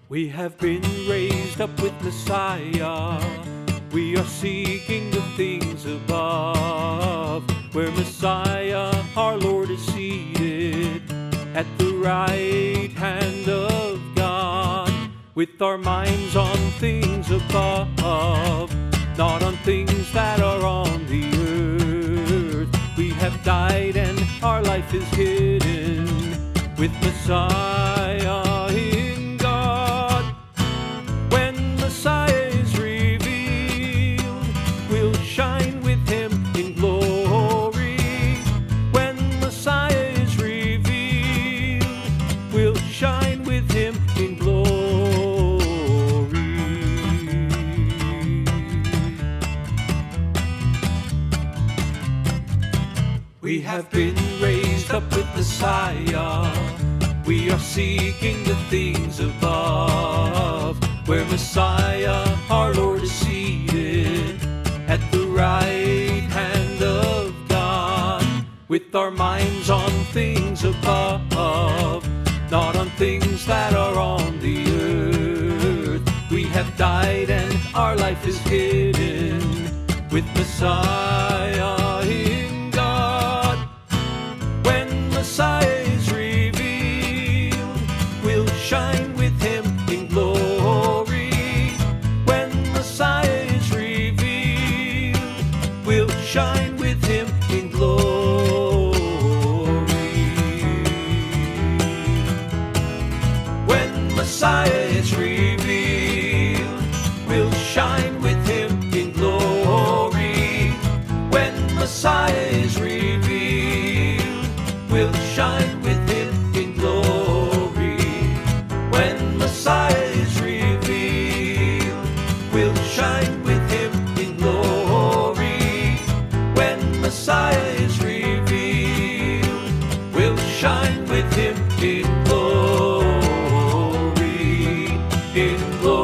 We have been raised up with Messiah. We are seeking the things above, where Messiah, our Lord, is seated at the right hand of God, with our minds on things above, not on things that are on the earth. We have died and our life is hidden with Messiah in God. When Messiah is revealed, we'll shine with him in glory. When Messiah is revealed, we'll shine with him in glory. We have been raised up with Messiah. We are seeking the things above, where Messiah, our Lord, is seated at the right hand of God, with our minds on things above, not on things that are on the earth. We have died and our life is hidden with Messiah in God. When Messiah is revealed, we'll shine with him in glory. When Messiah is revealed, we'll shine with him in glory. When Messiah is revealed, we'll shine with him in glory. When Messiah is revealed, we'll shine with him in glory. When Messiah is revealed, we'll shine with him in glory. When Messiah is revealed, we'll shine with him in glory, in glory.